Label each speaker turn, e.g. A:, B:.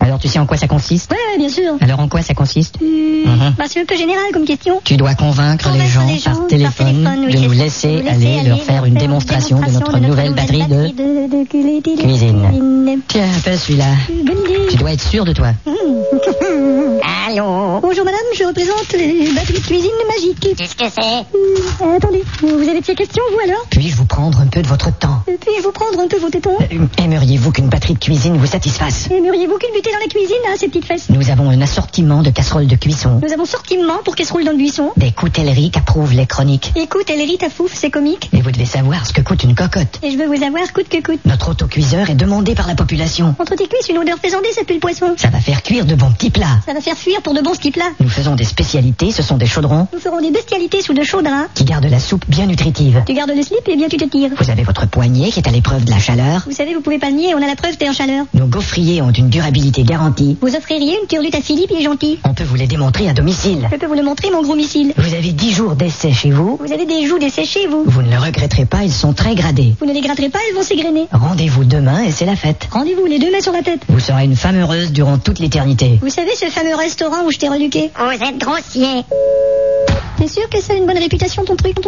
A: Alors tu sais en quoi ça consiste?
B: Ouais, bien sûr.
A: Alors en quoi ça consiste?
B: C'est un peu général comme question.
A: Tu dois convaincre les gens par téléphone
B: oui,
A: de nous laisser aller leur faire une démonstration de notre nouvelle batterie de cuisine. Tiens, fais celui-là.
B: Bonne idée.
A: Tu dois être sûr de toi.
C: Allô?
B: Bonjour madame, je représente les batteries de cuisine magiques.
C: Qu'est-ce que c'est?
B: Attendez, vous avez de ces questions, vous alors?
A: Puis-je vous prendre un peu de votre temps?
B: Puis-je vous prendre un peu vos tétons?
A: Aimeriez-vous qu'une batterie de cuisine vous satisfasse?
B: Aimeriez-vous culbuter dans la cuisine, là, ces petites fesses?
A: Nous avons un assortiment de casseroles de cuisson.
B: Nous avons sortiment pour casserole dans le buisson.
A: Des coutelleries qu'approuvent les chroniques.
B: Écoute, Ellery, ta fouf, c'est comique.
A: Et vous devez savoir ce que coûte une cocotte.
B: Et je veux vous avoir coûte que coûte.
A: Notre autocuiseur est demandé par la population.
B: Entre tes cuisses, une odeur faisandée, ça pue le poisson.
A: Ça va faire cuire de bons petits plats.
B: Ça va faire fuir pour de bons skis plats.
A: Nous faisons des spécialités, ce sont des chaudrons
B: Nous ferons des bestialités sous de chauds draps.
A: qui gardent la soupe bien nutritive.
B: Tu gardes le slip et bien tu te tires.
A: Vous avez votre poignet qui est à l'épreuve de la chaleur.
B: Vous savez, vous pouvez pas le nier, on a la preuve, t'es en chaleur.
A: Nos gaufriers ont une durabilité garantie.
B: Vous offririez une turlute à Philippe, il est gentil.
A: On peut vous les démontrer à domicile.
B: Je peux vous le montrer, mon gros missile.
A: Vous avez 10 jours d'essai chez vous.
B: Vous avez des joues desséchées, vous.
A: Vous ne le regretterez pas, ils sont très gradés.
B: Vous ne les gratterez pas, elles vont s'égrener.
A: Rendez-vous demain et c'est la fête.
B: Rendez-vous les deux mains sur la tête.
A: Vous serez une femme heureuse durant toute l'éternité.
B: Vous savez ce fameux restaurant où je t'ai reluqué?
C: Vous êtes grossier.
B: T'es sûr que ça a une bonne réputation, ton truc?